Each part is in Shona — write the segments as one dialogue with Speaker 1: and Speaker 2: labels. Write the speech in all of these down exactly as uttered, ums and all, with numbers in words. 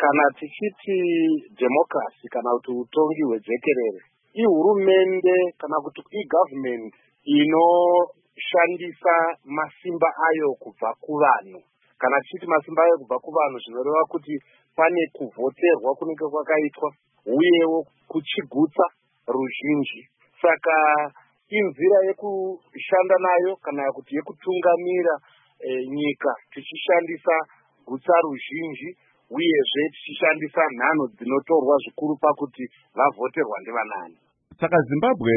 Speaker 1: Kana tichiti democracy kana kuti utongi hwejekerere, ihurumende kana kuti igovernment inoshandisa masimba ayo kubva kuvanhu. Kana tichiti masimba ayo kubva kuvanhu zvinoreva kuti pane kuvhoterwa kunenge kwakaitwa uyewo kuchigutsa ruzhinji. Saka inzira yekushanda nayo kana kuti yekutungamira e, nyika tichishandisa gutsa ruzhinji uyezve tichishandisa nhano dzinotorwa zvikuru pakuti vavhoterwa ndivanani.
Speaker 2: Saka Zimbabwe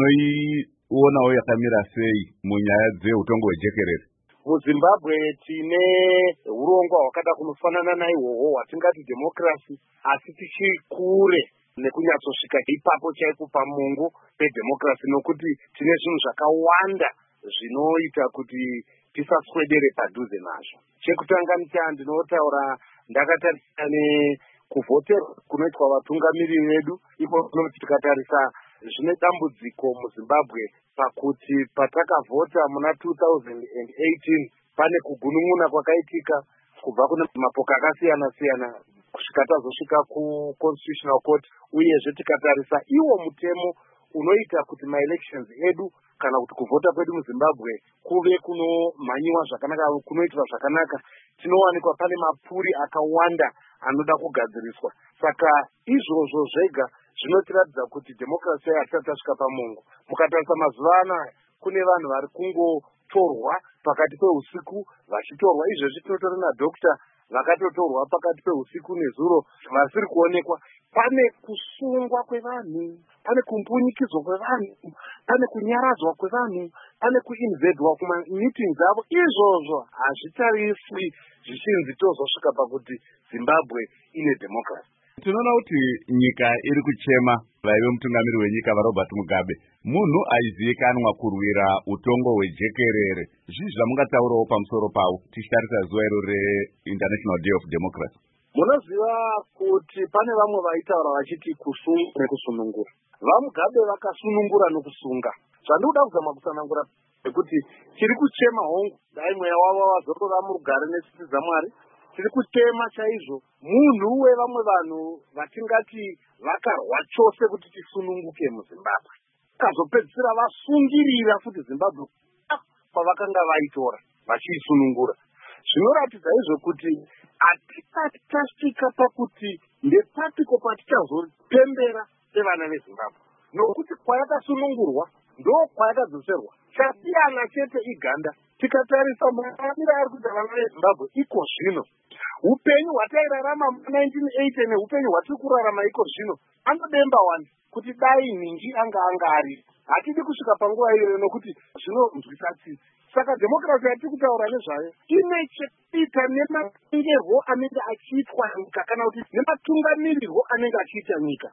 Speaker 2: munoionawo yakamira sei munyaya dzeutongo hwejekerere?
Speaker 1: MuZimbabwe tine urongwa hwakada kunofanana naihwohwo hwatingati democracy, asi tichiri kure nekunyatsosvika ipapo chaipo pamungu pedemocracy, nokuti tine zvinhu zvakawanda zvinoita kuti tisaswedere padhuze nazvo. Chekutanga ndinotaura ndakatarisa nekuvhoterwa kunoitwa vatungamiriri vedu. Ipo tinoti tikatarisa zvine dambudziko muZimbabwe pakuti patakavhota muna two thousand eighteen pane kugunun'una kwakaitika kubva kune mapoka akasiyana siyana kusvika tazosvika kuconstitutional court, uyezve tikatarisa iwo mutemo unoita kuti maelections edu kana kuti kuvhota kwedu muZimbabwe kuve kunomhanyiwa zvakanaka, kunoitwa zvakanaka, tinowanikwa pane mapuri akawanda anoda kugadziriswa. Saka izvozvo zvega zvinotiratidza kuti democracy hatisati tasvika pamungu. Mukatarisa mazuva anaya kune vanhu vari kungotorwa pakati peusiku vachitorwa. Izvezvi tinotori nadokta vakatotorwa pakati peusiku nezuro vasiri kuonekwa. Pane kusungwa kwevanhu, pane kumbunyikidzwa kwevanhu, pane kunyaradzwa kwevanhu, pane kuinvedwa kumameetings avo. Izvozvo hazvitariswi zvichinzi tozosvika pakuti Zimbabwe ine democracy.
Speaker 2: Tinoona kuti nyika iri kuchema vaive mutungamiri wenyika vaRobert Mugabe, munhu aizivikanwa kurwira utongo hwejekerere. Zvizvi zvamungataurawo pamusoro pawo tichitarisa zuva iro reInternational Day of Democracy?
Speaker 1: Munoziva kuti pane vamwe vaitaura vachiti kusunga nekusunungura. VaMugabe vakasunungura nokusunga. Zvandinoda kuzama kusanangura kuti chiri kuchema hongu, dai mweya wavo wazorora murugare netsitsi dzaMwari. Tiri kuchema chaizvo munhu wevamwe vanhu vatingati vakarwa chose kuti tisununguke muZimbabwe. Kazopedzisira vasungirira kuti Zimbabwe pavakanga vaitora vachiisunungura. Zvinoratidza izvo kuti hatisati tasvika pakuti ndepatiko patichazopembera sevana veZimbabwe, nokuti kwayakasunungurwa ndo kwayakadzoserwa. Chasiyana chete iganda. Tikatarisa mararamiro ari kuita vana veZimbabwe iko zvino, upenyu hwatairarama mu-nineteen eighty neupenyu hwatiri kurarama iko zvino anodemba wani kuti dai ningi anga anga ari. Hatidi kusvika panguva iyoyo nokuti zvinonzwisa tsitsi. Saka democracy yatiri kutaura nezvayo ine chekuita nematongerwo anenge achiitwa nyika kana kuti nematungamirirwo anenge achiita nyika.